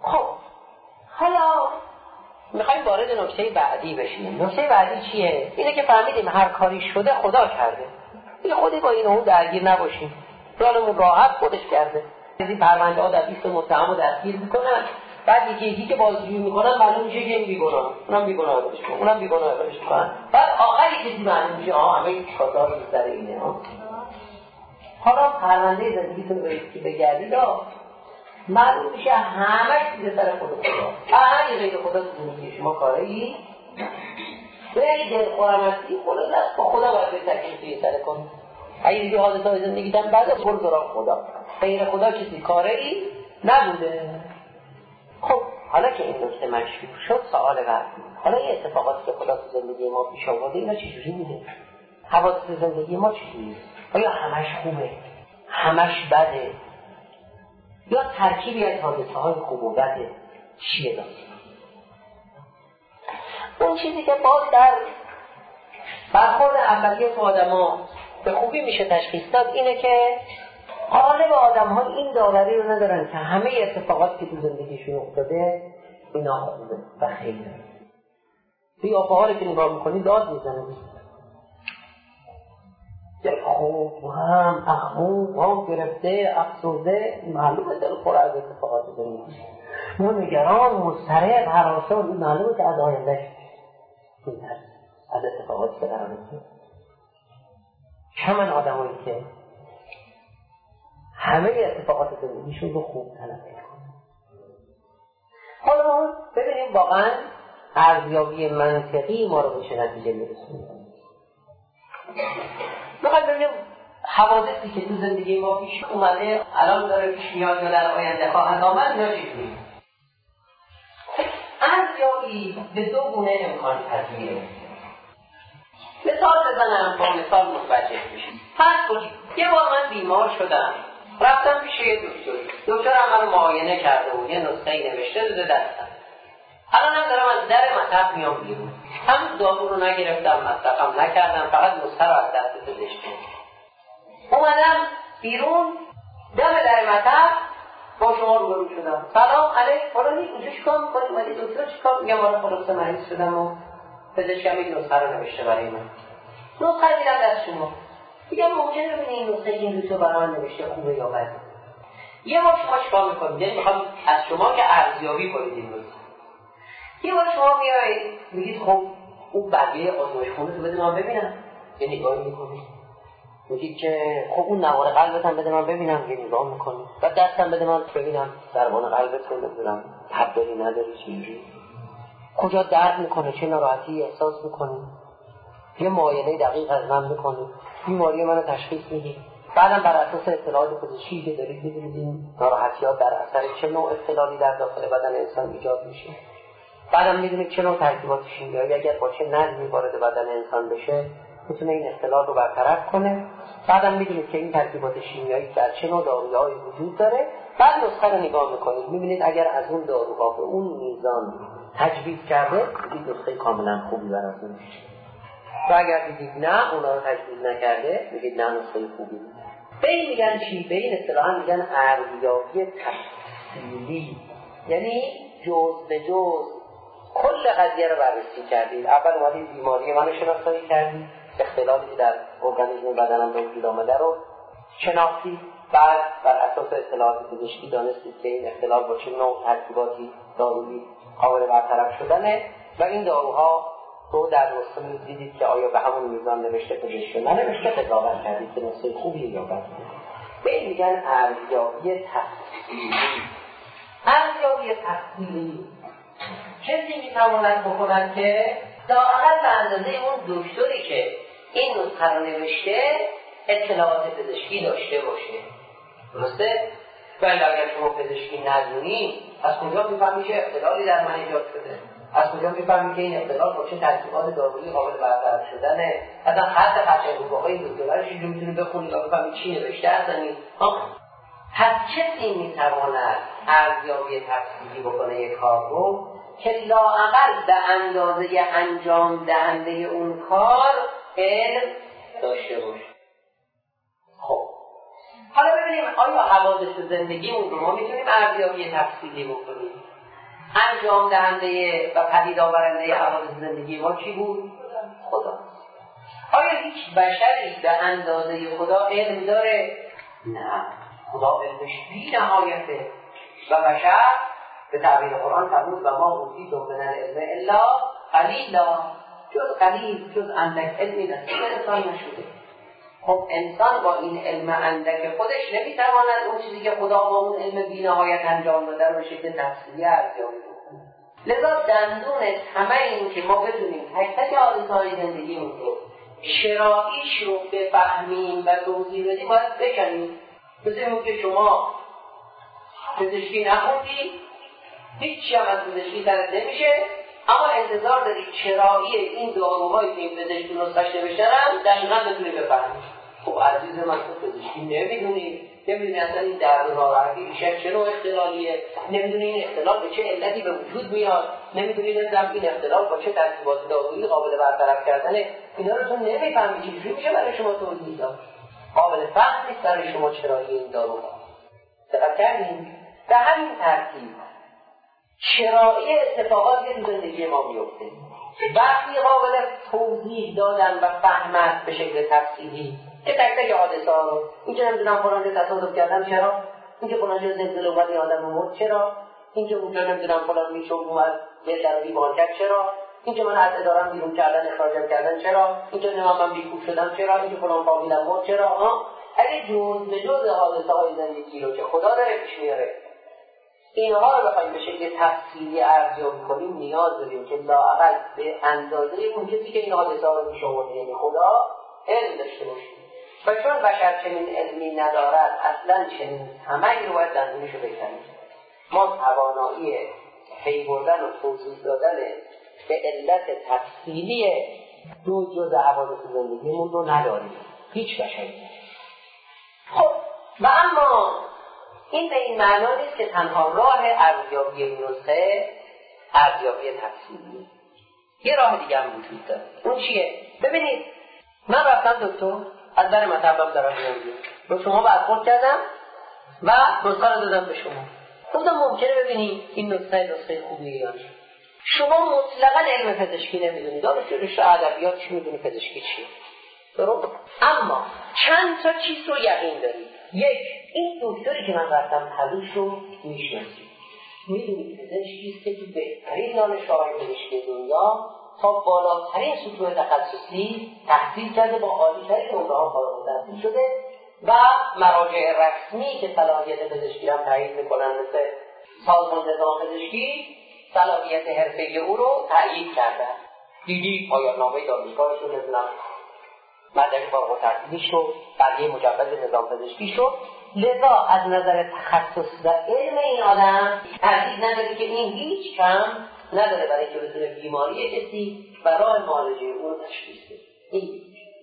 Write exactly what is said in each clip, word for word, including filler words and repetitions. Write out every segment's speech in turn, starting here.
خب حالا میخوایم وارد نکته بعدی بشیم. نکته بعدی چیه؟ اینه که فهمیدیم هر کاری شده خدا کرده، دیگه خودی با این اون درگیر نباشیم، خیالمون راحت خودش کرده. این پرونده ها در لیست متهم رو دستگیر میکنن، بعد یکی یکی که بازجویی میکنن معلوم میشه که این بیگناه، اونم بیگناه برش کنن، اونم بیگناه برش کنن، بعد آخری کسی معلوم میشه آها همه کارا رو سر اینه. ها حالا پرونده زندگیتون رو که بگردید معلوم میشه همش دیگه سر خود خدا، همه غیر خدا تو زندگی شما کاری به دلخورم هستی خدا دست با خدا باید به تکلیف سر کن. اگه دیگه حادثه های زندگی دن بعد از خود برای خدا، غیر خدا کسی کاری نبوده. خب حالا که این نکته مشهور شد، سوال بعدی، حالا این اتفاقاتی که خدا تو زندگی ما پیش آورده اینا چجوری بوده؟ حوادث زندگی ما چجوریه؟ آیا همش خوبه؟ همش بده؟ یا ترکیبی از حادثه های خوب و بده؟ چیه داستان؟ اون چیزی که باز در برخورد اولیه تو آدم‌ها به خوبی میشه تشخیص داد اینه که غالب آدم‌ها این داوری رو ندارن که همه اتفاقاتی که تو زندگیشون افتاده اینا خوبه و خیره. توی آفاها که نگاه میکنی داد میزنه، یک خوب و هم اخمو هم گرفته افسرده، معلومه دل خور از اتفاقات زندگی، ما نگران مضطرب هراسان، این معلومه که از آیندهش میترسه از اتفاقاتی که قرار میفته. چمن آدمایی که همه اتفاقات زندگیشون رو خوب تلقی کنن. حالا ببینیم واقعا ارزیابی منطقی ما رو به چه نتیجه میرسونه. میخوایم ببینیم حوادثی که تو زندگی ما پیش اومده الان داره پیش میاد یا در آینده خواهد آمد اینا چجوریه؟ ارزیابی به دو گونه امکان پذیره. مثال بزنم با مثال متوجه بشید. فرض کنید یه بار من بیمار شدم، رفتم پیش یه دکتر، دکتر هم منو معاینه کرده و یه نسخه‌ای نوشته داده دستم. الان هم دارم از در مطب میام بیرون، هم دارو رو نگرفتم، مصرفم نکردم، فقط نسخه رو از دست پزشک اومدم بیرون، دم در مطب با شما روبرو شدم. سلام علیک فلانی، اینجا چیکار می‌کنی؟ اومدی دکتر چیکار؟ میگم من خلاص مریض شدم و پزشکم این نسخه رو نوشته برای من. نسخه رو میدم دست شما. میگم ممکنه ببینی این نسخه این دکتر برای من نوشته خوبه یا بده. یه بار شما چیکار می‌کنید؟ یعنی می‌خوام از شما که ارزیابی کنید این نسخه. یه بار شما میایید میگید خب اون بقیه آزمایشخونه رو بده من ببینم، یه نگاهی میکنید، میگید که خب اون نوار قلبت هم بده من ببینم، یه نگاه میکنید، و دستم بده من ببینم ضربان قلبت رو نمیدونم تب داری نداری چیزی، کجا درد میکنه، چه ناراحتی احساس میکنی، یه معاینه دقیق از من بکنید، بیماری منو تشخیص میدید، بعدم بر اساس اطلاعات پزشکی که دارید میدونید این ناراحتی‌ها در اثر چه نوع اختلالی در داخل بدن انسان ایجاد میشه. بعدم میدونید چه نوع ترکیبات شیمیایی اگر با چه نظمی وارد بدن انسان بشه میتونه این اختلال رو برطرف کنه. بعدم میدونید که این ترکیبات شیمیایی در چه نوع داروهایی وجود داره. بعد نسخه رو نگاه میکنید، میبینید اگر از اون داروها به اون میزان تجویز کرده این نسخه کاملا خوبی براتون میشه، و اگر دیدید نه اونا رو تجویز نکرده میگید نه نسخه خوبی. به این میگن چی؟ به این اصطلاحا میگن ارزیابی تفصیلی، یعنی جز به جز کل قضیه رو بررسی کردید. اول اومدید بیماری منو شناسایی کردید، اختلالی که در ارگانیسم بدنم به وجود آمده رو شناختید، بعد بر اساس اطلاعات پزشکی دانستید که این اختلال با چه نوع ترکیباتی دارویی قابل برطرف شدنه، و این داروها رو در نسخه دیدید که آیا به همون میزان نوشته پزشکی ننوشته، قضاوت کردید که نسخه خوبی یا بدی. به این میگن ارزیابی تفصیلی. ارزیابی تفصیلی کسی میتواند بکنند که لااقل به اندازه اون دکتری که این نسخه رو نوشته اطلاعات پزشکی داشته باشه. درسته؟ ولی اگر شما پزشکی ندونی از کجا میفهمی که اختلالی در من ایجاد شده؟ از کجا میفهمی که این اختلال با چه ترکیبات دارویی قابل برطرف شدنه؟ اصلا خط قشنگوهای دکترش رو میتونی بخونی تا بفهمی چی نوشته هستنی. پس کسی میتواند ارزیابی تفصیلی بکنه یک کار رو که لااقل به اندازه انجام دهنده اون کار علم داشته باشه. خب حالا ببینیم آیا حوادث زندگی اون رو ما میتونیم ارزیابی تفصیلی بکنیم؟ انجام دهنده و پدید آورنده حوادث زندگی ما کی بود؟ خدا. آیا هیچ بشری به اندازه خدا علم داره؟ نه، خدا علمش بی نهایته و بشر به تعبیر قرآن فرمود و ما اوتیتم من العلم الا قلیلا، جز قلیل، جز اندک علمی نصیب انسان نشده. خب انسان با این علم اندک خودش نمیتواند اون چیزی که خدا با اون علم بی نهایت انجام داده رو به شکل تفصیلی ارزیابی کنه. لذا دندون همه این که ما بتونیم تک تک حادثه‌های زندگیمون رو شرایطش رو بفهمیم و توضیح بدیم باید بکنیم. مثل که شما پزشکی نخوندی، هیچی هم از پزشکی سرت نمیشه، اما انتظار داری چرایی این داروهایی که این پزشکی نسخه‌اش نوشته هم دقیقاً بتونی بفهمی. خب عزیز من تو پزشکی نمیدونی، نمیدونی اصلا این درد و ناراحتی ریشه چه نوع اختلالیه، نمیدونی این اختلال به چه علتی به وجود میاد، نمیدونی نمیدونم این اختلال با چه ترکیبات دارویی قابل برطرف کردنه. اینا رو تو نمیفهمی، چجوری میشه برای شما توضیح داد؟ قابل فهم نیست برای شما چرایی این داروها. دقت کردین؟ به همین ترتیب شرایع اتفاقاتی که تو زندگی ما میفته وقتی قابل توضیح دادن و فهمت به شکل تفصیلی که تک تک حادثه ها رو، اینکه نمیدونم فلان جا تصادف کردم چرا، اینکه فلان جا زلزله اومد این آدم مرد چرا، اینکه اونجا نمیدونم فلان میشوب اومد یه در بیمار کرد چرا، اینکه من از ادارم بیرون کردن اخراجم کردن چرا، اینکه نمیدونم من بیکوب شدم چرا، اینکه فلان فامیلم مرد چرا. ها اگه جز به جز حادثه های زندگی رو که خدا داره پیش میاره اینها رو بخوایم به شکل تفصیلی ارزیابی کنیم، نیاز داریم که لااقل به اندازه اون کسی که این حادثه ها رو پیش آورده یعنی خدا علم داشته باشیم. و چون بشر چنین علمی ندارد اصلا چنین همه رو باید دندونش رو بکنیم. ما توانایی پی بردن و توضیح دادن به علت تفصیلی دو جزء حوادث زندگیمون رو نداریم، هیچ بشری. خب و اما این به این معنا نیست که تنها راه ارزیابی این نسخه ارزیابی تفصیلی. یه راه دیگه هم وجود داره. اون چیه؟ ببینید من رفتم دکتر از در مطبم دارم میام رو شما برخورد کردم و نسخه رو دادم به شما. گفتم ممکنه ببینید این نسخه نسخه خوبیه یا نه. شما مطلقاً علم پزشکی نمیدونید، دانشجو رشته ادبیات چی میدونی پزشکی چیه؟ درست؟ اما چند تا چیز رو یقین دارید. یک، این دکتری که من رفتم حدوش رو میشناسید، میدونید پزشکیست که تو بهترین دانشگاه‌های پزشکی دنیا تا بالاترین سطوح تخصصی تحصیل کرده، با عالی‌ترین نمره‌ها فارغ التحصیل شده و مراجع رسمی که صلاحیت پزشکی را تایید میکنن مثل سازمان نظام پزشکی صلاحیت حرفه‌ای او رو تایید کردن. دیدی پایان نامه دانشگاهش رو نمیدونم مدرک فارغ التحصیلی شد، برگه مجوز نظام پزشکی شد. لذا از نظر تخصص و علم این آدم تردید نداره که این هیچ کم نداره برای که بتونه بیماری کسی و راه معالجه اون رو تشخیص بده. این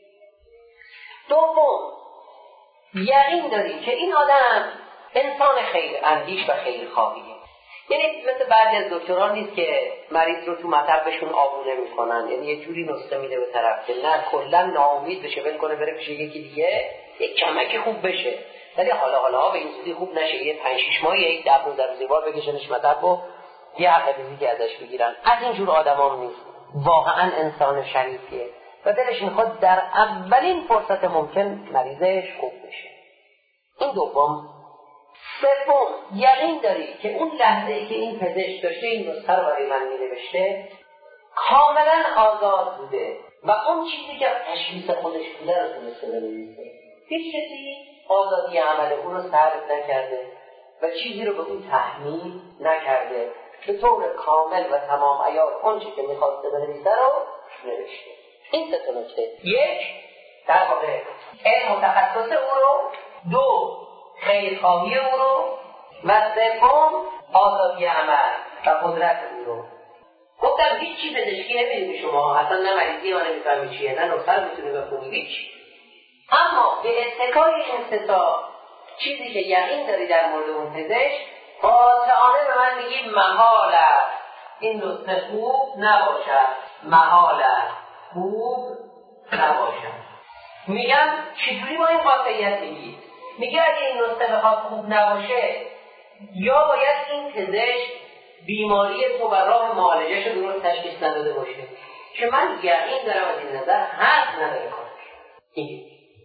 دوم، یقین داری که این آدم انسان خیر اندیش و خیر خواهیه. یعنی مثل بعضی از دکتران نیست که مریض رو تو مطبشون آبونه میکنن، یعنی یه جوری نسخه میده به طرف که نه کلا ناامید بشه بل کنه بره پیش یکی دیگه یک کمکی خوب بشه، ولی حالا حالا به این چیزی خوب نشه، یه پنج شش ماه یک ده روز در زیبار بکشنش مطب و یه حق ریزی ازش بگیرن. از این جور آدمام نیست. واقعا انسان شریفیه و دلش میخواد در اولین فرصت ممکن مریضش خوب بشه. این دوم. سوم، یقین داری که اون لحظه‌ای که این پزشک داشته این نسخه رو برای من می‌نوشته کاملا آزاد بوده و اون چیزی که تشخیص خودش بوده رو تونسته بنویسه. هیچ کسی آزادی عمل اون رو سلب نکرده و چیزی رو به اون تحمیل نکرده، به طور کامل و تمام عیار اون چیزی که می‌خواسته بنویسه رو نوشته. این سه تا نکته: یک، در واقع علم و تخصص او رو، دو، خیرخواهی او رو، و سوم آزادی عمل و قدرت او رو. گفتم هیچ چی پزشکی نمیدونی شما، اصلا نه مریضی ها نمیفهمی چیه، نه نسخه رو میتونی بخونی، هیچ. اما به اتکای این سه تا چیزی که یقین داری در مورد اون پزشک، قاطعانه به من میگی محاله این نسخه خوب نباشد، محاله خوب نباشد. میگم چجوری با این قاطعیت میگی؟ میگه اگه این نسخه بخواد خوب نباشه، یا باید این پزشک بیماری تو و راه معالجهش رو درست تشخیص نداده باشه که من یقین دارم از این نظر حق نداره کنه.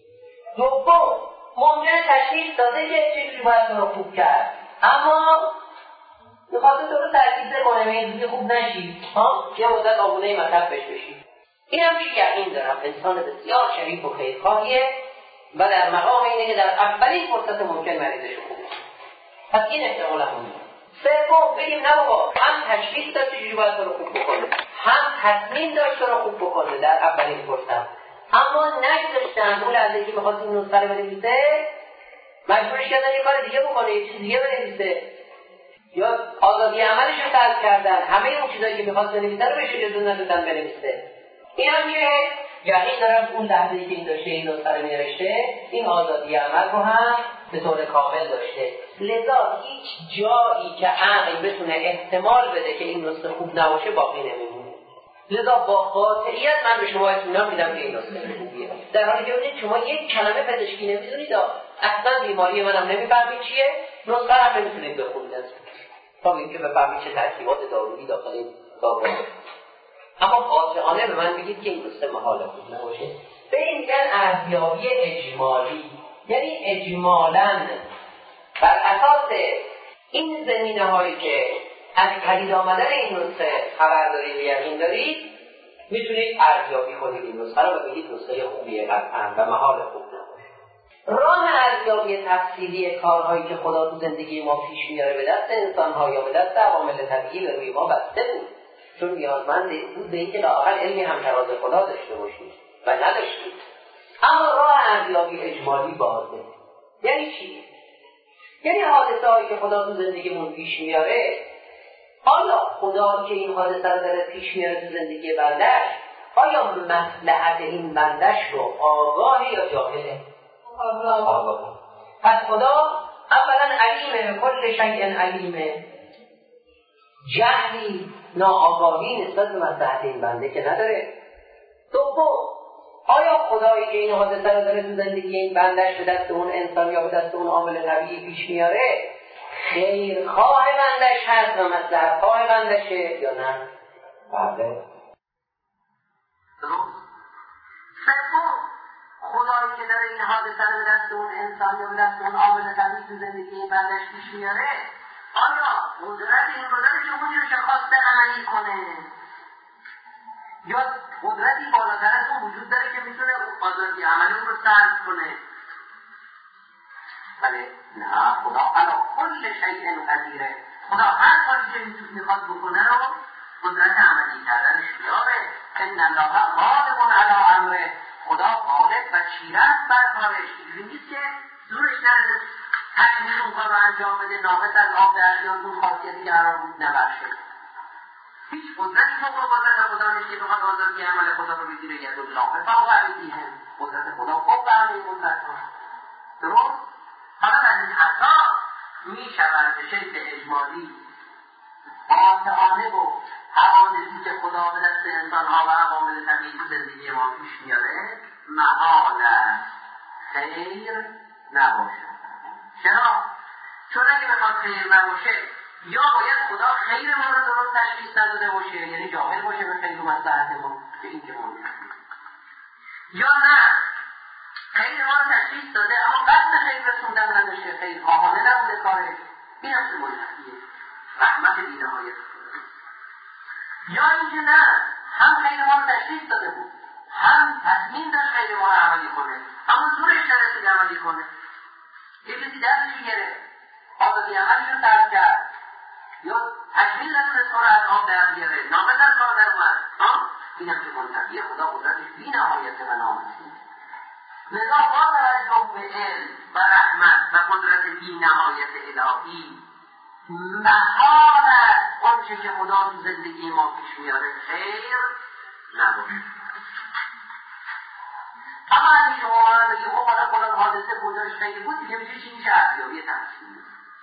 دوم، ممکنه تشخیص داده که چجوری باید تو رو خوب کرد، اما میخواد تو رو ترکیزه کنه به این خوب نشی، ها؟ یه مدت آبونه مطب بش بشی. این هم که یقین دارم انسان بسیار شریف و خیرخواهیه و در مقام اینه که در اولین فرصت ممکن مریضش خوب کنه. پس این احتمال هم سوم، بگیم نه بابا، هم تشخیص داد چجوری باید تو رو خوب بکنه، هم تصمیم داشت تو رو خوب بکنه در اولین فرصت، اما نگذاشتن اون لحظه که میخواست این نسخه رو بنویسه مجبورش کردن یه کار دیگه بکنه، یه چیز دیگه بنویسه، یا آزادی عملش رو سلب کردن، همه اون چیزایی که میخواست بنویسه رو بهش اجازه ندادن بنویسه. این هم که یقین دارم اون لحظه‌ای که این داشته این نسخه رو می‌نوشته این آزادی عمل رو هم به طور کامل داشته، لذا هیچ جایی که عقل بتونه احتمال بده که این نسخه خوب نباشه باقی نمیمونه. لذا با قاطعیت من به شما اطمینان میدم که این نسخه خوبیه، در حالی که ببینید شما یک کلمه پزشکی نمیدونید، اصلا بیماری منم نمیفهمید چیه، نسخه هم نمیتونید بخونید تا اینکه بفهمید چه ترکیبات دارویی داخل این دارو. اما قاطعانه به من بگید که این نسخه محال خوب نباشه. به این میگن ارزیابی اجمالی، یعنی اجمالاً بر اساس این زمینه هایی که از پدید آمدن این نسخه خبر دارید و یقین دارید میتونید ارزیابی کنید این نسخه رو و بگید نسخه خوبیه قطعاً و محال خوب نباشه. راه ارزیابی تفصیلی کارهایی که خدا تو زندگی ما پیش میاره به دست انسان‌ها یا به دست عوامل طبیعی به روی ما بسته بود، چون نیازمند بود به اینکه لااقل علمی همتراز خدا داشته باشید و نداشتید. اما راه ارزیابی اجمالی بازه. یعنی چی؟ یعنی حادثه هایی که خدا تو زندگیمون پیش میاره، آیا خدا که این حادثه رو داره پیش میاره تو زندگی بندش، آیا مصلحت این بندش رو آگاه یا جاهله؟ آگاه. پس خدا اولا علیمه، کل شیء علیمه، جهلی ناآگاهی نسبت به مصلحت این بنده که نداره. دوم، آیا خدایی که این حادثه رو داره تو زندگی این بندش به دست اون انسان یا به دست اون عامل طبیعی پیش میاره خیرخواه بندش هست و مصلحت خواه بندشه یا نه؟ بله. سوم، خدایی که داره این حادثه رو به دست اون انسان یا به دست اون عامل طبیعی تو زندگی این بندش پیش میاره، آیا قدرت این رو داره که اونی که خواسته عملی کنه، یا قدرتی بالاتر از اون وجود داره که میتونه آزادی عملی اون رو سلب کنه؟ بله، نه، خدا علی کل شیء قدیره. خدا هر کاری که میخواد بکنه رو قدرت عملی کردنش بیاره. ان الله غالب علی امره، خدا غالب و چیره است بر کارش. اینجوری نیست که زورش نرسه تکمیل اون کار رو انجام بده، ناقص از آب در بیاد اون خاصیتی که قرار بود نبرشه. هیچ قدرتی فوق قدرت خدا نیست که بخواد آزادی عمل خدا رو بگیره. ید الله فوق ایدیهم، قدرت خدا فوق همه قدرت ها. درست؟ حالا از این اساس می شود به شکل اجمالی قاطعانه و حوادثی که خدا به دست انسانها و عوامل طبیعی تو زندگی ما پیش میاره محال است خیر نباشه. چرا؟ چون اگه بخواد خیر نباشه یا باید خدا خیر ما رو درست تشخیص نداده باشه، یعنی جاهل باشه به خیر و مصلحت ما، که این که مونده، یا نه خیر ما رو تشخیص داده اما قصد خیر رسوندن نداشته، خیر خواهانه نبوده کارش. این هم که منتفیه رحمت بی‌نهایت. یا اینکه نه، هم خیر ما رو تشخیص داده بود، هم تصمیم داشت خیر ما رو عملی کنه، اما زورش نرسید عملی کنه. یه کسی دستش گرفت، آزادی عملش رو سلب کرد، یا تکمیل ندونست کار از آب در بیاره، ناقص از کار در اومد. این هم که منتفیه خدا قدرتش بی‌نهایت و نامحدود. لذا با توجه به علم و رحمت و قدرت بی‌نهایت الهی محال است آنچه که خدا تو زندگی ما پیش میاره خیر نباشه. اما اگه شما بگید خب حالا فلان حادثه بودش خیر بود، دیگه میشه چی میشه؟ ارزیابی تفصیلی.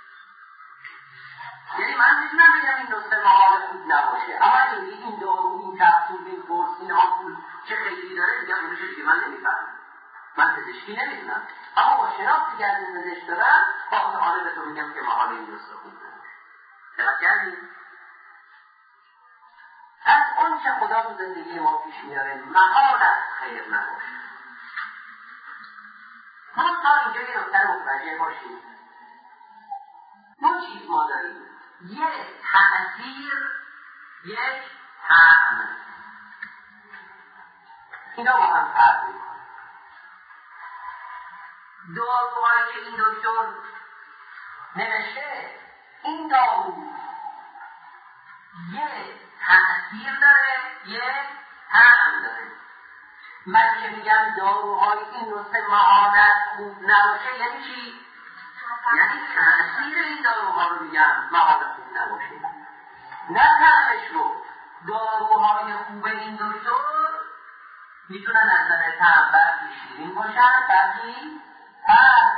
یعنی من میتونم بگم این نسخه محال خوب نباشه، اما اگه این دارو، این کپسول، این قرص، این آمپول چه خیلی داره، دیگه اونش دیگه من نمیفهمم. من پزشکی نمیدونم، اما با شناختی که از این پزشک دارم قاطعانه به تو میگم که محال این نسخه خوب نباشه. دقت کردید؟ اون چه خدا تو زندگی ما پیش میاره محال است خیر نباشه. ما تا اینجا یه نکته رو متوجه باشیم. دو چیز ما داریم، یک تأثیر، یک طعم. اینا با هم فرق میکنه. داروهایی که این دکتر نوشته، این دارو یک تأثیر داره، یک طعم داره. من که میگم داروهای این نسخه معاونت خوب نباشه یعنی چی؟ یعنی تأثیر این داروها رو میگم معاونت خوب نباشه، نه طعمش رو. داروهای خوب این دکتر میتونن از نظر طعم برخی شیرین باشن، برخی تر.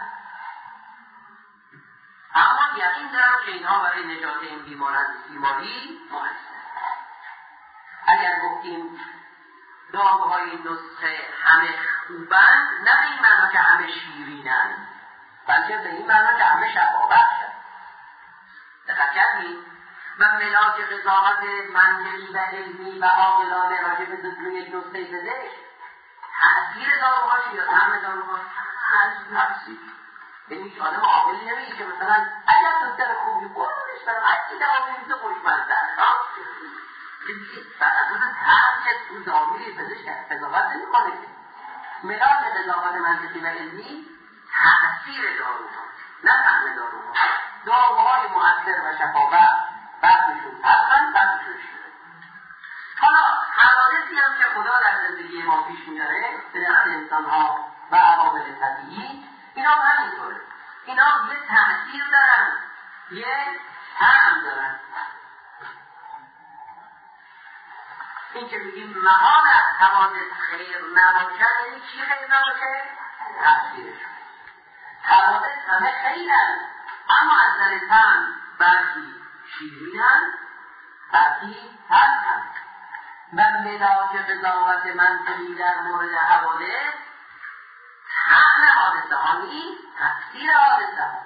اما یقین دارم که اینها برای نجات این بیمار از بیماری مؤثر. اگر گفتیم داروهای این نسخه همه خوبند، نه به این معنا که همه شیرینند، بلکه به این معنا که همه شفابخشند. دقت کردید؟ و ملاک قضاوت منطقی و علمی و عاقلانه راجع به یک نسخه پزشک، تأثیر داروهاش یا طعم داروهاش تأثیر. یعنی آدم عاقلی نمیگه که مثلا اگر دکتر خوبی قربونش برم هرچی دوامی تو خوشمزه است، بر اساس طعم که تو داروی پزشک قضاوت نمی‌کنه. ملاک قضاوت منطقی و علمی تأثیر داروها، نه طعم داروها. داروهای مؤثر و شفابخش بعضیشون طعم، بعضیشون شیرین. حالا حوادثی هم که خدا در زندگی ما پیش میاره به نسل انسان‌ها و عوامل طبیعی، اینا همینطوره. اینا یه تأثیر دارن، یه طعم دارن. این که میگیم محال از حوادث خیر نباشد، یعنی چی خیر نباشه؟ تأثیرش. حوادث همه خیرن، اما از نظر طعم برخی شیرینن، برخی تلخن. و ملاک قضاوت منطقی در مورد حوادث طعم حادثه ها نیست، تأثیر حادثه ها.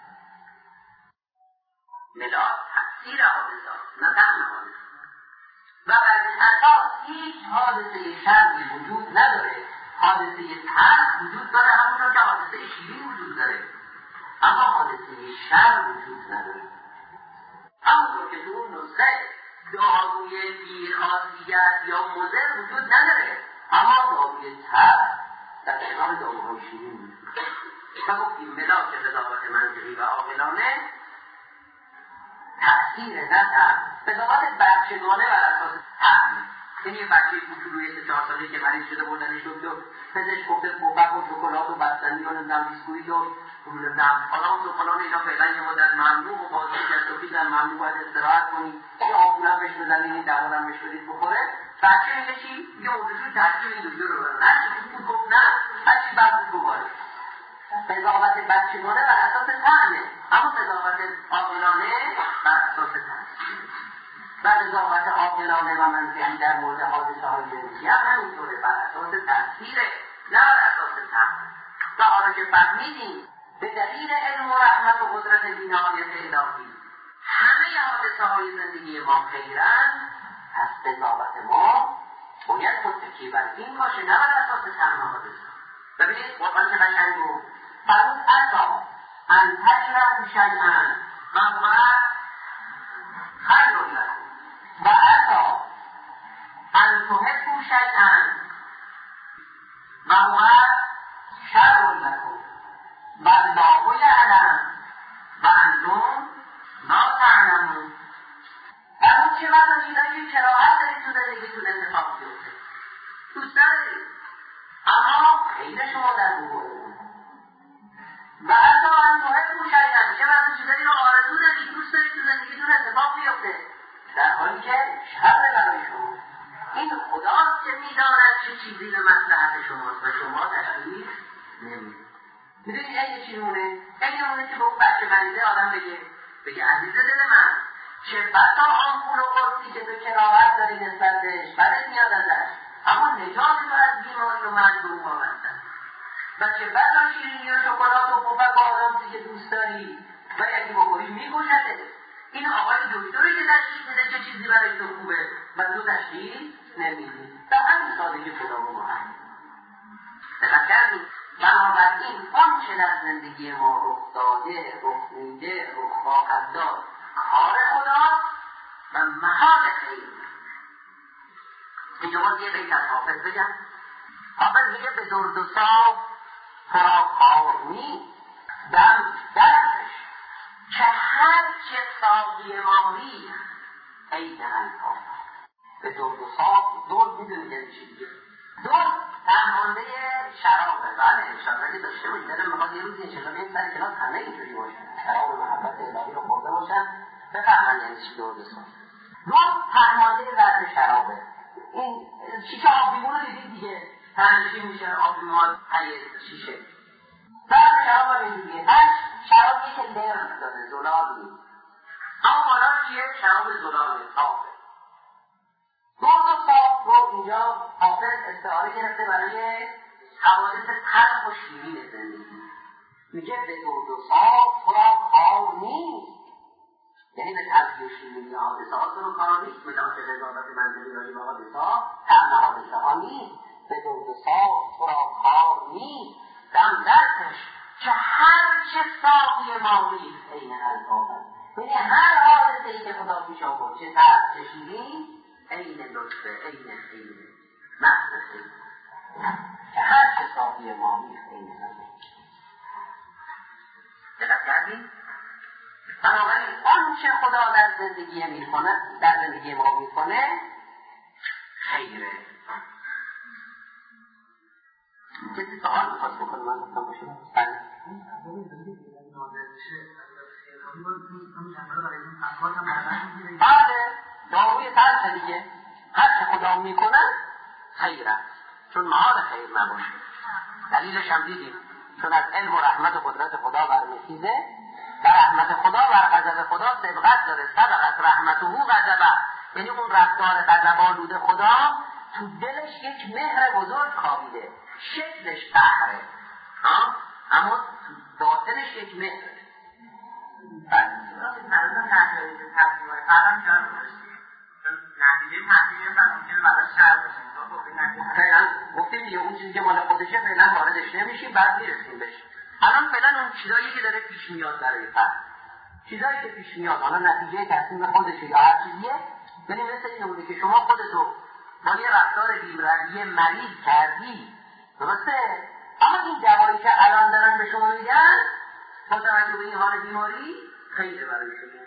ملاک تأثیر حادثه ها، نه طعم حادثه. و بر این اساس هیچ حادثه شرعی وجود نداره. حادثه تلخ وجود داره، همونطور که حادثه شیرین وجود داره، اما حادثه شر وجود نداره. همونطور که تو اون نسخه داروی بی‌خاصیت یا مضر وجود نداره، اما داروی تلخ در کنار داروهای شیرین وجود داره. و گفتیم ملاک قضاوت منطقی و عاقلانه تأثیر نداره. قضاوت بچگانه بر اساس طعم. یعنی یه بچه کوچولوی سه چهار ساله که مریض شده بردنش دکتر، پزشک گفته پفک و شکلات و بستنی و نمیدونم بیسکویت و نمیدونم فلان و فلان، اینا فعلا یه مدت ممنوع و بازی جذابی در ممنوع باید استراحت کنید، یه آبونم بهش بزنید، این دوارم بهش بدید بخوره. بچه میگه چی؟ یه موضوعی ترجیح این دکتر رو برن، هرچی خوب گفت نه، هرچی بد بود بباره. قضاوت بچگانه بر اساس طعمه، اما قضاوت عاقلانه بر اساس تأثیر. و قضاوت عاقلانه و منطقی در مورد حادثه‌های زندگی هم همینطوره، بر اساس تأثیره، نه بر اساس طعم. و حالا که فهمیدیم به دلیل علم و رحمت و قدرت بی‌نهایت الهی همه حادثه‌های زندگی ما خیرن، پس قضاوت ما باید متکی بر این باشه، نه بر اساس طعم حادثه. ببینید قرآن چه قشنگ بود. فرمود عسا ان تکرهوا شیئا و هو خیر لکم و عسا ان تحبوا شیئا و هو شر لکم و الله یعلم و انتم لا تعلمون. فرمود چه وقت چیزایی که کراهت دارید تو زندگیتون اتفاق بیفته، دوست ندارید، اما خیلی شما در بگوید. و حتی من محب شیئا، که بعضی چیزایی رو آرزو دارید، دوست دارید تو زندگیتون اتفاق بیفته، در حالی که شر برای شما. این خداست که میداند چه چیزی به مصلحت شماست و شما تشخیص نمیدید. میدونید این چی مونه؟ این مونه که به اون بچه مریضه آدم بگه بگه عزیز دل من، چه بسا آنپول و قرصی که تو کراهت داری نسبت بهش، بدت میاد ازش، اما نجات تو از بیماری و مجبور آمدن. و چه بسا شیرینی و شکلات و پفک و آرامسی که دوست داری و یکی بخوری میکشده. این آقای دکتری که تشخیص میده چه چیزی برای تو خوبه و تو تشخیص نمیدی. در همین سادگی خدا ما هم دقت کردیم. بنابراین آن چه در زندگی ما رخ داده، رخ میده، رخ خواهد داد کار خدا و محال خیر. اینجا باز یه بیت از حافظ بگم. حافظ میگه به درد و صاف ترا کار نیست دم درش که هر چه ساقی ماری عین الفاظ. به درد و صاف، درد میدونی یعنی چی دیگه؟ درد درمانده شرابه. بله انشاءالله که داشته باشید. دلم میخواد یه روزی انشاءالله بیایم سر کلاس همه اینجوری باشن، شراب محبت الهی رو خورده باشن، بفهمن یعنی چی درد و صاف. درد درمانده ورد شرابه. این شیشه آبلیمون رو دیدید دیگه، تنشی میشه آبلیمون های شیشه. ورد شراب هم اینجوریه. هر شرابی که لرم داره، زلال نیست، اما مالا چیه؟ شراب زلال نیست، صافه. درد و صاف رو اینجا حافظ استعاره گرفته برای حوادث تلخ و شیرین زندگی. میگه به درد و صاف تو را کار نیست، یعنی به تلخی و شیرینی حادثه ها تو رو کار نیست. میدان که قضاوت منزلی داری به حادثه ها، طعم حادثه ها نیست. به درد و صاف تو را کار نیست دم درکش که هر چه ساقی مالی عین الفاظ. یعنی هر حادثه ای که خدا پیش آورد، چه تلخ چه شیرین، عین لطفه، عین عین محض خیر، که هر چه ساقی مالی عین الفاظ. دقت کردیم؟ بنابراین آنچه خدا در زندگی میکنه، در زندگی ما میکنه خیره. کسی سوال میخواست بکنه؟ من گفتم باشه. بله بله داروی تلخ دیگه. هر چه خدا میکنه خیره، چون محال خیر نباشه. دلیلش هم دیدیم، چون از علم و رحمت و قدرت خدا برمیخیزه و رحمت خدا و غضب خدا سبقت داره. سبقت رحمته غضبه، یعنی اون رفتار غضب‌آلود خدا تو دلش یک مهر بزرگ خوابیده. شکلش قهره ها، اما تو باطنش یک مهر. فعلا گفتیم دیگه اون چیزی که مال خودشه فعلا واردش نمیشیم، بعد میرسیم بهش. الان فعلا اون چیزایی که داره پیش میاد برای فرد، چیزایی که پیش میاد، حالا نتیجه تصمیم خودشه یا هر چیزیه، یعنی مثل این اونه که شما خودتو با یه رفتار بی‌رویه مریض کردی، درسته؟ اما این دوایی که الان دارن به شما میگن با توجه به این حال بیماری خیلی برای شما.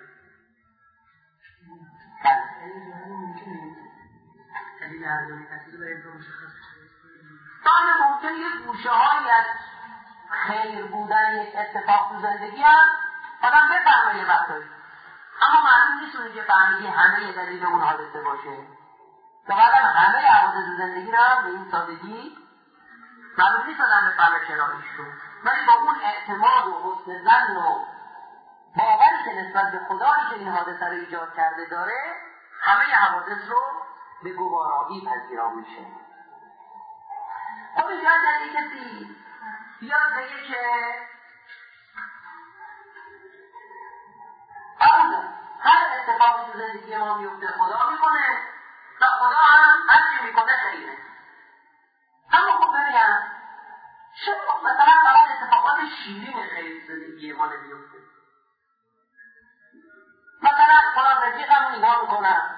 دانه ممکن یک گوشه هایی از خیر بودن یک اتفاق تو زندگی هم آدم بفهمه یه وقتایی، اما معلوم نیست اونی که فهمیدی همه یه دلیل اون حادثه باشه. تو بعدم همه حوادث زندگی رو هم به این سادگی معلوم نیست آدم بفهمه چراییش رو، ولی با اون اعتماد و حسن ظن و باوری که نسبت به خدایی که این حادثه رو ایجاد کرده داره، همه حوادث رو به گوارایی پذیرا میشه. خب اینجا در یک کسی بیاد بگه که آره هر اتفاقی تو زندگی ما میفته خدا میکنه و خدا هم هر چی میکنه خیره. اما خب ببینم چرا مثلا فقط اتفاقات شیرین خیلی زندگی ما نمیفته؟ مثلا فلان رفیقم نگاه میکنم،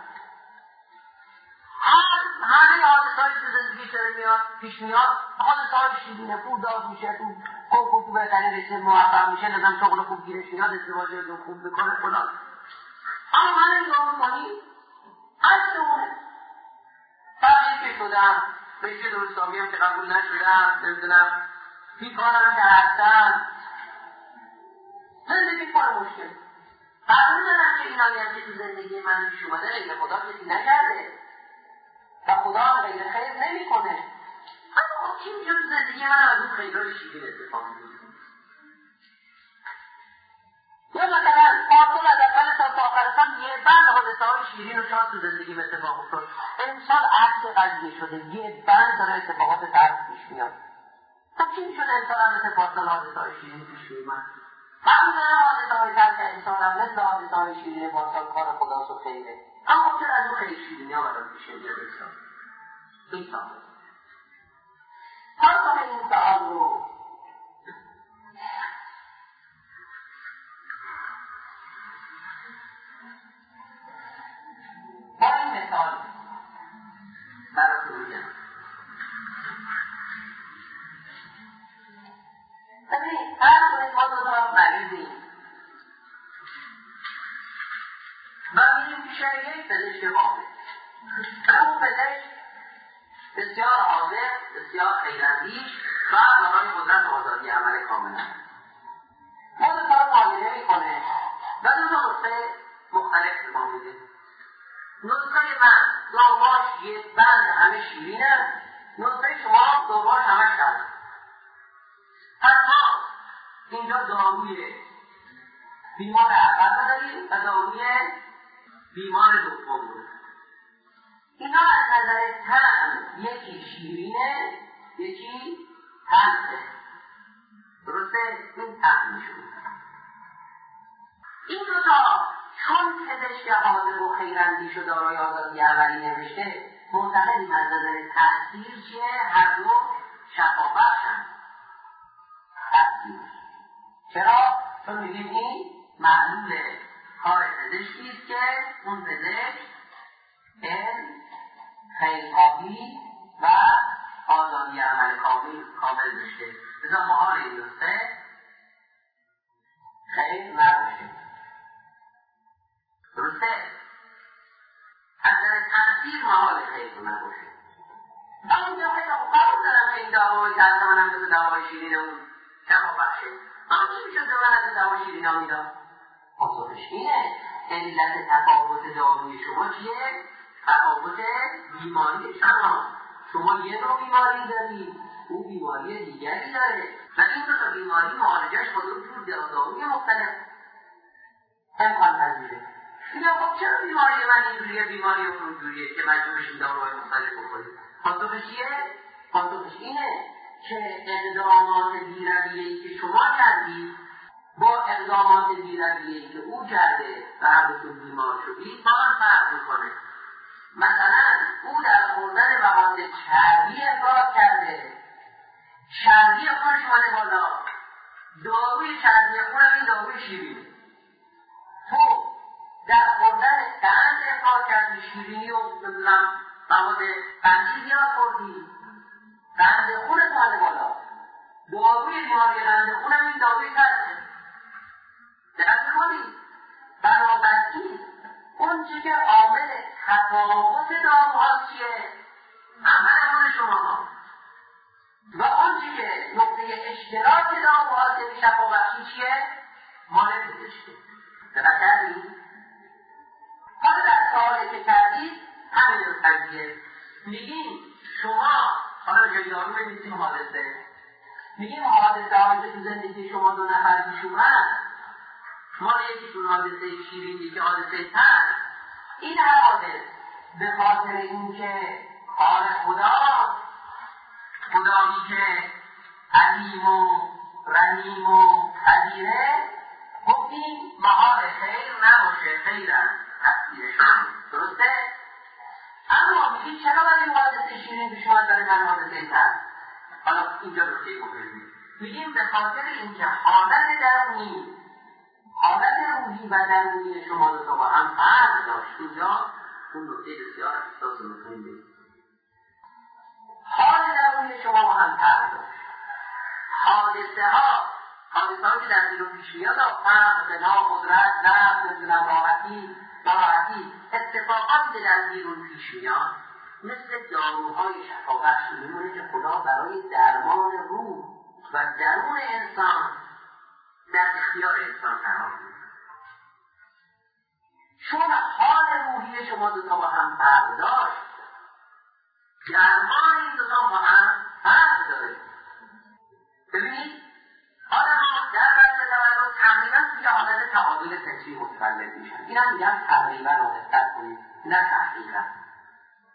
همه حادثه‌های تو زندگی که میاد پیش میاد حادثه‌های شیرینه، پول دار میشه، تو کنکور تو بهترین رشته موفق میشه، نظام شغل خوب گیرش میاد، ازدواج رو خوب بکنه فلان. اما من نگاه میکنی اصل اونه فرقی که شدم، رشته درستامی هم که قبول نشدم، نمیدونم بیکارم که هستم، زندگی پر مشکل. قبول دارم که این آیت که تو زندگی من پیش اومده غیر خدا کسی نکرده و خدا هم غیر خیر نمی کنه، اما کی میگه تو زندگی من از اون خیرهای شیرین اتفاق میفته؟ یا مثلا فاصل از اول تا آخر سال یه بند حادثه های شیرین و شاد تو زندگی اتفاق افتاد. امسال عکس قضیه شده، یه بند داره اتفاقات تلخ پیش میاد. خب چی میشد امسال هم مثل فاصل حادثه های شیرین پیش میاد؟ همین حادثه های ترک انسان هم مثل حادثه های شیرین بارسان کار خداست و خیره، اما ممکن از اون خیلی شیرینی ها برای پیشه بیاد انسان. این سال تا این سال رو با این مثال براتون میگم. ببینید هر کنید ما دو تا مریضیم و میریم پیش یک پزشک واقع. اون پزشک بسیار حاضر، بسیار خیراندیش و دارای قدرت آزادی عمل کاملا. ما دو تا معاینه میکنه و دو تا نسخه مختلف به ما میده. نسخه من داروهاش یک بند همه شیرینه، نسخه شما داروهاش همه شد. پس ما اینجا داروی بیمار اول داریم و داروی بیمار دوم داریم. اینا از نظر طعم یکی شیرینه یکی تلخه. درسته؟ این طعمشون. این دوتا چون پزشک حاضر و خیراندیش و دارای آزادی عملی نوشته، معتقدیم از نظر تأثیر چیه؟ هر دو شفابخشن. تأثیر چرا؟ چون میگیم این معلول کار پزشکی است که اون پزشک علم، خیرخواهی و آزادی عمل کامل کامل داشته. لذا محال این نسخه خیر نباشه. درسته؟ از نظر تأثیر محال خیر نباشه. من اینجا خیلی قبول دارم که این دعوای تلخ منم مثل دعوای شیرین اون شفا بخشه. اما چی میشه که من از دعوای شیرین ها میدم؟ پاسخش اینه علت تفاوت داروی شما چیه؟ تفاوت بیماری شما. شما یه نوع بیماری دارید، اون بیماری دیگری داره و این دو تا بیماری معالجهش با دو جور داروی مختلف امکان پذیره. میگم خب چرا بیماری من اینجوریه بیماری اونجوریه که مجبورش این داروهای مختلف بخورید؟ پاسخش چیه؟ پاسخش اینه که اقدامات بی‌رویه‌ای که شما کردید با اقدامات بی‌رویه‌ای که او کرده و هر دوتون بیمار شدید با هم فرق میکنه. مثلا او در خوردن مواد چربی افراط کرده، چربی خونش اومده بالا، داروی چربی خونم این داروی شیرینی. تو در خوردن قند افراط کردی، شیرینی و بدونم مواد قندی زیاد خوردی، قند خونت اومده بالا، داروی بیماری قند خونم این داروی ترسه. دقت می‌کنی؟ بنابراین اون چی که عامل تفاوت داروها چیه؟ عمل خود شما و اون چی که نقطه اشتراک داروها که شفابخشی چیه؟ مال پزشکه. دقت کردید؟ حالا در سوالی که کردید همین قضیه میگیم شما حالا جای دارو بنویسیم حادثه، میگیم حادثه هایی که تو زندگی شما دو نفر پیش اومد، ما یکیشون حادثه شیرینی که حادثه تر، این حوادث به خاطر اینکه کار خدا خدایی که علیم و رحیم و قدیره گفتیم محال خیر نباشه، خیر از تفسیرش درسته؟ اما میگی چرا برای این حادثه شیرین پیش اومد برای من حادثه تر؟ حالا اینجا رو که بکنیم میگیم به خاطر اینکه حالت درونی حالت روحی و درونی شما دو تا با هم فرق داشت. اینجا اون نکته بسیار حساس و مهمه. حال درونی شما با هم فرق داشت. حادثه ها حادثه هایی که در بیرون پیش میاد فرق، غنا، قدرت، نفس، نمیدونم راحتی، ناراحتی، اتفاقاتی که در بیرون پیش میاد مثل داروهای شفابخش میمونه که خدا برای درمان روح و درون انسان در اختیار انسان قرار میده. چون حال روحی شما دوتا با هم فرق داشت، درمان این دوتا با هم فرق داره. ببینید آدم ها در بحث تولد تقریبا توی حالت تعادل فطری متولد میشن. این هم میگن تقریبا رو دقت کنید، نه تقریبا،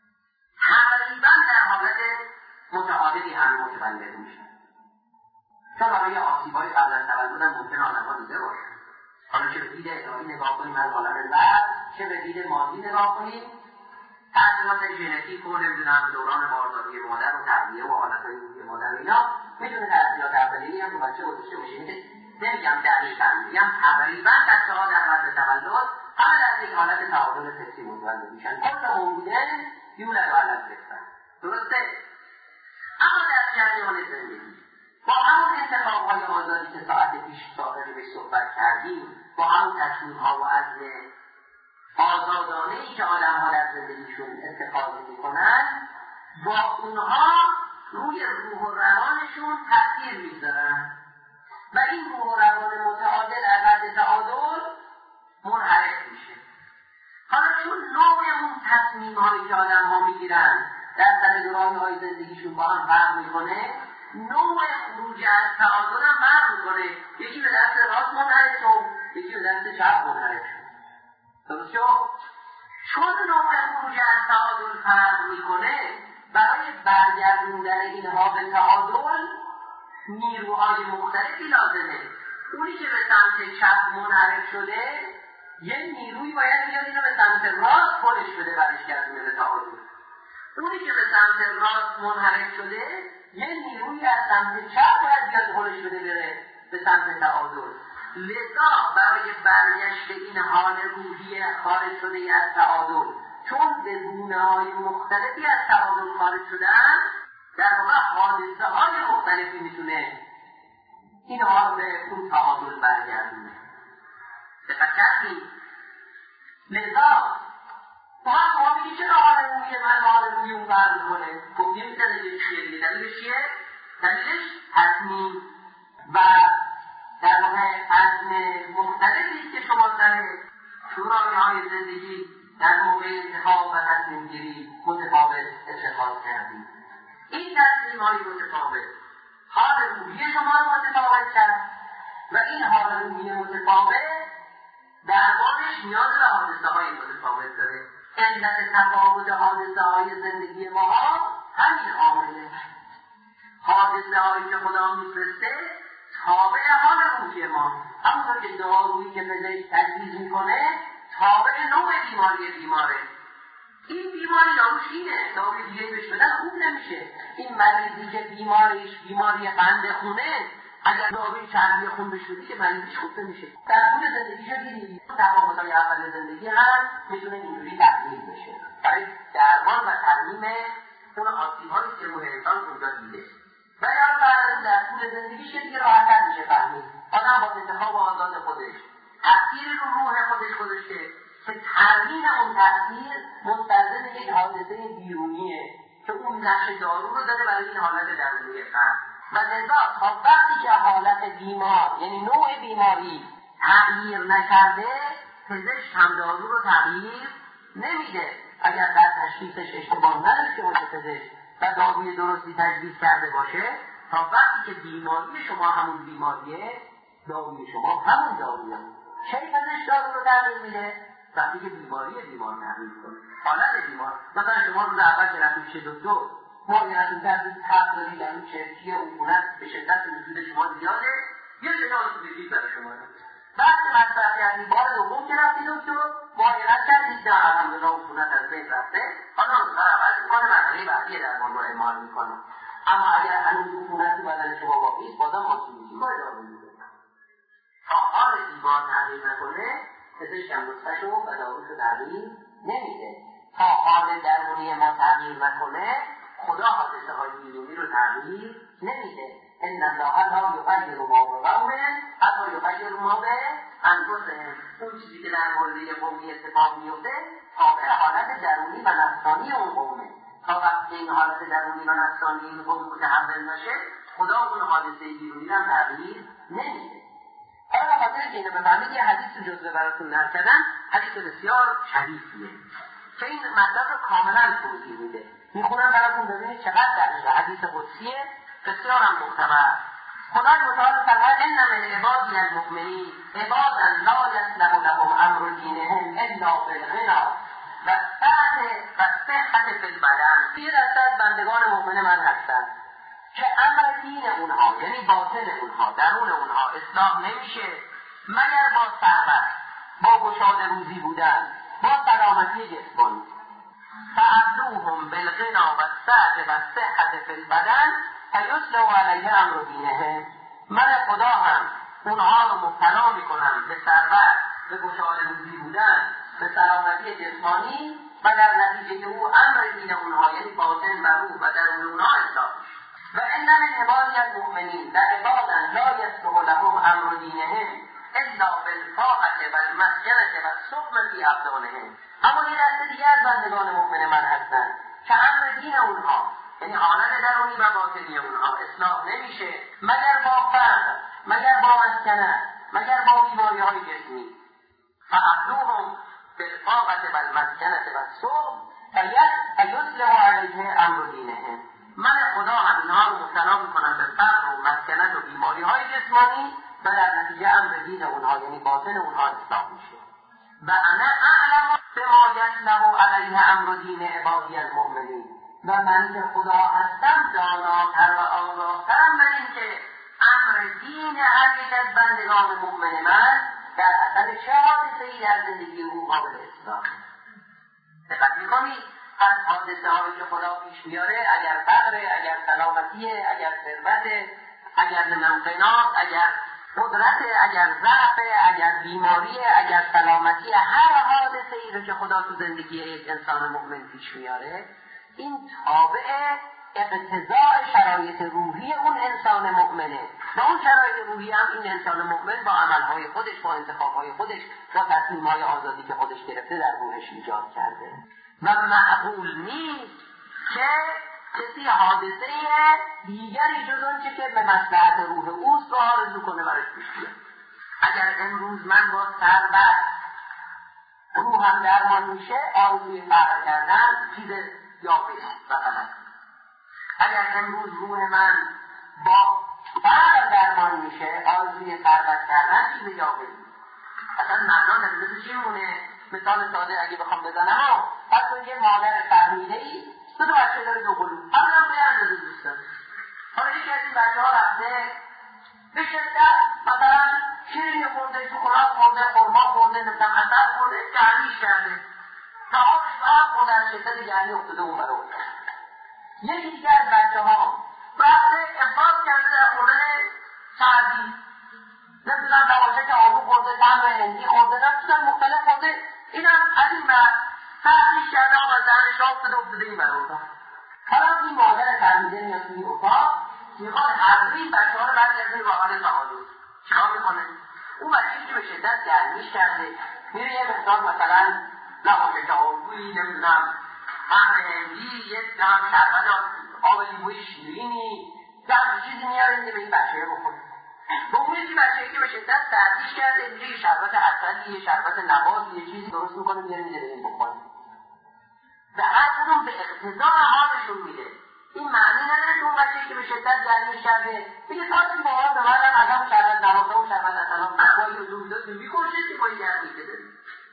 تقریبا در حالت متعادلی هم متولد میشن. چون برای آسیب‌های قبل از تولد هم ممکن آدم‌ها دیده باشن. حالا چه به دید الهی نگاه کنیم از عالم بعد، چه به دید مادی نگاه کنیم، تأثیرات ژنتیک و نمیدونم دوران بارداری مادر و تغذیه و حالتهای روحی مادر و اینا میتونه تأثیرات اولیه‌ای هم رو بچه گذاشته باشه. نمیگم دقیقاً، میگم تقریباً بچه‌ها در بعد تولد همه در یک حالت تعادل حسی متولد میشن. کل موجودن یولد و علت گرفتن. درسته؟ اما در جریان زندگی با همون انتخاب‌های آزادی که ساعت پیش راجع بهش صحبت کردیم، با همون تصمیم‌ها و عزم آزادانه‌ای که آدم‌ها در زندگیشون اتخاذ می‌کنن، با اونها روی روح و روانشون تأثیر می‌ذارن و این روح و روان متعادل از حد تعادل منحرف میشه. حالا چون نوع اون تصمیم‌هایی که آدم‌ها می‌گیرن در سر راه‌های زندگیشون با هم فرق می‌کنه، نوع خروج از تعادل هم فرق می‌کنه. یکی به دست راست منحرف شد، یکی به دست چپ منحرف شد. درست شد؟ چون نوع خروج از تعادل فرق می‌کنه، برای برگردوندن اینها به تعادل نیروهای مختلفی لازمه. اونی که به سمت چپ منحرف شده یه نیروی باید بیاد اینو به سمت راست پلش بده، برش گردونه به تعادل. اونی که به سمت راست منحرف شده یه نیروی از سمت چپ باید بیاد پلش بده بره به سمت تعادل. لذا برای برگشت این حال روحی خارج شده از تعادل، چون به گونه‌های مختلفی از تعادل خارج شدن، در واقع حادثه های مختلفی میتونه اینها رو به اون تعادل برگردونه. دقت کردید؟ لذا تو هم شما میگی چرا حال روحی من حال روحی اون فرق میکنه؟ گفتیم دلیلش چیه دیگه؟ دلیلش چیه؟ دلیلش تصمیم و در واقع عزم مختلفی که شما سر شورای‌های زندگی در موقع انتخاب و تصمیم گیری متفاوت اتخاذ کردید. این تصمیم‌های متفاوت حال روحی شما رو متفاوت کرد و این حال روحی متفاوت درمانش نیاز به حادثه‌های متفاوت داره. علت تفاوت حادثه‌های زندگی ما همین عامله. حادثه‌هایی که خدا میفرسته تابع حال روحی ما، همونطور که دارویی که پزشک تجویز میکنه تابع نوع بیماری بیماره. این بیماری داروش اینه، داروی دیگه بهش بدن خوب نمیشه. این مریضی که بیماریش بیماری قند خونه، اگر داروی چربی خون بهش بدی که مریضیش خوب نمیشه. در طول زندگیش دیدی تفاوت‌های اول زندگی هم میتونه اینجوری تحلیل بشه برای درمان و ترمیم اون آسیب‌هایی که روح انسان اونجا دیده. ولی حالا بعد در طول زندگیش که دیگه راحت‌تر میشه فهمید. آدم با انتخاب آزاد خودش تأثیر رو روح خودش گذاشته که ترمیم اون تأثیر مستلزم یک حادثه بیرونیه که اون نقش دارو رو داره برای این حالت درونی فرد. و لذا تا وقتی که حالت بیمار یعنی نوع بیماری تغییر نکرده، پزشک هم دارو رو تغییر نمیده. اگر در تشخیصش اشتباه نداشته باشه پزشک و داروی درستی تجویز کرده باشه، تا وقتی که بیماری شما همون بیماریه، داروی شما همون دارویه. چه پزشک دارو رو تغییر میده؟ وقتی که بیماری بیمار تغییر کنه، حالت بیمار. مثلا شما روز اول که رفتید پیش دکتر، معاینتون کردید، حق دارید در اون چرکی عفونت به شدت وجود شما زیاده، یه شناس بدید برای شما. بعد که مطرح کردید، بار دوم که رفتید دکتر، معاینت کردید، نه الحمدلله عفونت از بین رفته، حالا اونها عوض میکنه، مرحله بعدی درمان رو اعمال میکنه. اما اگر هنوز عفونتی بدن شما باقی است، بازم آنتیبیوتیک رو ادامه میده. تا حال بیمار تغییر نکنه، پزشک هم نسخه‌شو و داروشو تغییر نمیده. تا حال درونی ما تغییر نکنه، خدا حادثه های بیرونی رو تغییر نمیده. ان الله لا یغیر ما بقوم حتی یغیر ما بانفسهم. اون چیزی که در مورد یه قومی اتفاق میفته تابع حالت درونی و نفسانی اون قومه. تا وقتی این حالت درونی و نفسانی این قوم متحول نشه، خدا اون حادثه بیرونی رو تغییر نمیده. حالا بخاطر که اینو بفهمید یه حدیث جزوه براتون نقل کردم، حدیث بسیار شریفیه که این مطلب رو کاملا توضیح میده. میخونم براتون ببینید چقدر دقیقه. حدیث قدسیه، بسیار هم محتمل. خدای متعال فرمود ان من عبادی المؤمنین عبادا لا یصلح لهم امر دینهم الا بالغنا و صحت و صحت فی البدن. یه دسته از بندگان مؤمن من هستن که امر دین اونها یعنی باطن اونها درون اونها اصلاح نمیشه مگر با ثروت، با گشاده روزی بودن، با سلامتی جسمانی. فأبلوهم بالغنا و السعة و الصحة فی البدن فیصلح علیه امر دینهم. من خدا هم اونها رو مبتلا میکنم به ثروت، به گشاده روزی بودن، به سلامتی جسمانی و در نتیجه او امر دین اونها یعنی باطن و روح و درون اونها اصلاح میشه. و ان من عبادی المؤمنین لعبادا لا یصلح لهم امر دینهم الا بالطاعة و المسکنة و السقم فی ابدانهم. اما یه دسته دیگه از بندگان مؤمن من هستن که امر دین اونها یعنی حالت درونی و باطنی اونها اصلاح نمیشه مگر با فقر، مگر با مسکنه، مگر با بیماری های جسمی. فأبلوهم بالطاقة و المسکنة و السقم فیصلح علیه امر دینهم. من خدا هم اینها رو مبتلا میکنم به فقر و مسکنت و بیماری های جسمانی و در نتیجه امر دین اونها یعنی باطن اونها اصلاح میشه. و انا اعلم بما یصلح علیه امر دین عبادی المؤمنین. و من که خدا هستم داناتر و آگاهترم بر این که امر دین هر یک از بندگان مؤمن من در اثر چه حادثه‌ای در زندگی او قابل اصلاح. دقت می‌کنید از حادثه هایی که خدا پیش میاره، اگر فقره، اگر سلامتیه، اگر ثروته، اگر نمقنات، اگر قدرته، اگر ضعفه، اگر بیماریه، اگر سلامتیه، هر حادثه ای رو که خدا تو زندگی یک انسان مؤمن پیش میاره، این تابع اقتضاء شرایط روحی اون انسان مؤمنه. و اون شرایط روحی هم این انسان مؤمن با عملهای خودش، با انتخابهای خودش، با تصمیمهای آزادی که خودش گرفته در روحش ایجاد کرده. و معقول نیست که کسی حادثه دیگری جز آنچه که به مصلحت روح اوست رو آرزو کنه برش پیش بیاد. اگر امروز من با ثروت روحم درمان میشه، آرزوی فقر کردن چیز یاوه و غلط. اگر امروز روح من با فقر درمان میشه، آرزوی ثروت کردن چیز یاوه. اصلا معنا نمیده چی مونه. مثال ساده اگه بخوام بزنم، پس یه مادر فهمیده‌ای دو تا بچه داره دو قلو، همون هم به اندازه دوست داره. حالا یکی از این بچه ها رفته به شدت مثلا شیرینی خورده، شکلات خورده، خرما خورده، نمیدونم عسل خورده، گرمیش کرده، طعامش برق خورده، از شدت گرمی افتاده اون برای اون. یکی دیگه از بچه ها رفته افراط کرده در خوردن سردی، نمیدونم دواشک آبو خورده، تمر هندی خورده، نمیدونم مختلف خورده. اینم از این بعد تحریش کرده آم از دهنش را افتاده افتاده این برای اتاق. حالا این مادر فرمیده میاد توی اتاق میخواد هر این بچه ها رو برگردونه با حال تعادل. چیکار میکنه؟ اون بچه‌ای که به شدت گرمیش کرده میره یه مقدار مثلا دواشک آبویی، نمیدونم تمر هندی، یه دم شربت آب لیموی شیرینی، در چیزی میاره اینه به این بچه بخوره. با اون یکی بچه‌ای که به شدت سردیش کرده میره یه شربت عسلی، یه شربت نبات، یه چیزی درست میکنه میاره میده به این بخوره. و هر کدوم به اقتضاء حالشون میده. این معنی نداره که اون بچه‌ای که به شدت گرمیش کرده میگه تازه باهات به منم از همون شربت نبات و شربت عسل مقوایی و زومیدات میکشه که با این گرمی که داری.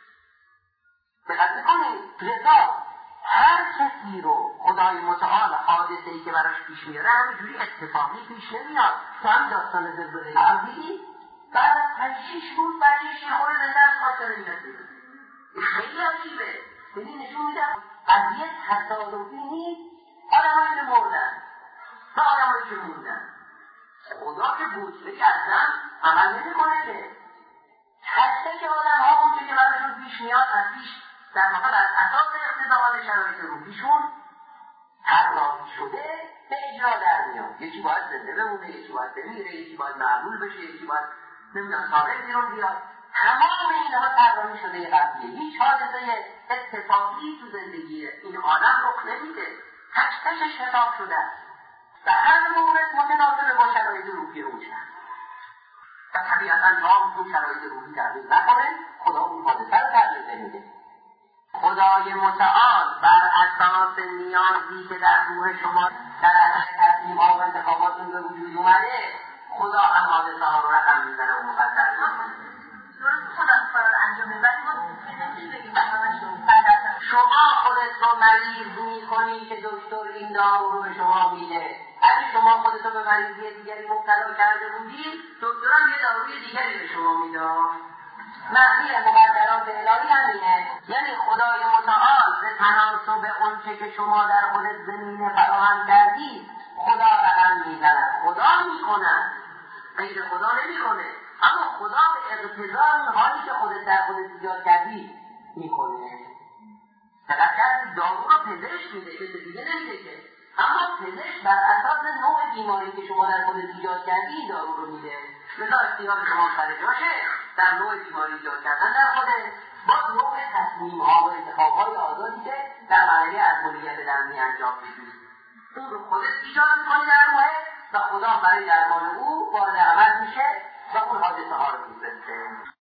دقت میکنید رضا هر کسی رو خدای متعال حادثه‌ای که براش پیش میاره همینجوری اتفاقی پیش نمیاد. تو هم داستان زلزله هم دیدی بعد از پنج شیش روز بچه‌ش یه خورده زنده از خاطره میاد بیرون. خیلی عجیبه. یعنی نشون میده قضیه تصادفی نیست. آدمایی که مردن و آدمایی که موندن خدا که بودجه‌ای ازم عمل نمی‌کنه که هسته که آدم‌ها اونچه که براشون پیش میاد از پیش در واقع بر اساس اقتضاعات شرایط روحیشون طراحی شده به اجرا در میاد. یکی باید زنده بمونه، یکی باید بمیره، یکی باید معلول بشه، یکی باید نمیدونم سالم بیرون بیاد. تمام اینها طراحی شده یه قضیه. هیچ حادثه اتفاقی تو زندگی این آدم رخ نمیده. تک تکش حساب شده و هر مورد متناسب با شرایط روحی اون شد. و طبیعتا تا اون شرایط روحی تغییر نکنه خدا اون حادثه رو تغییر نمیده. خدای متعال بر اساس نیازی که در روح شما در اثر تصمیم ها و انتخاباتون به وجود اومده خدا هم حادثه ها رو رقم میزنه و مقدر میکنه. خدا کار رو انجام میده ولی ما نمیشه بگیم شما خودت رو مریض میکنی که دکتر این دارو رو به شما میده. اگه شما خودتو به مریضی دیگری مبتلا کرده بودید، دکترم یه داروی دیگری به شما میداد. معنی مقدرات الهی همینه، یعنی خدای متعال به تناسب اونچه که شما در خود زمین فراهم کردید خدا رقم میزند، خدا میکند، غیر خدا نمیکنه. اما خدا به اقتضای اون حالی که خودت در خودت ایجاد کردی میکنه. دقت کردید دارو رو پزشک میده، کسی دیگه نمیده که. اما پزشک بر اساس نوع بیماری که شما در خودت ایجاد کردی دارو رو میده. مثلا اختیار شما سر جاشه در نوع بیماری ایجاد کردن در خودت، با نوع تصمیم ها و انتخاب های آزادی که در مرحله ادویه درمی انجام میدی، اون رو خودت ایجاد میکنی در روحه و خدا برای درمان او وارد عمل میشه و اون حادثه ها رو میفرسته.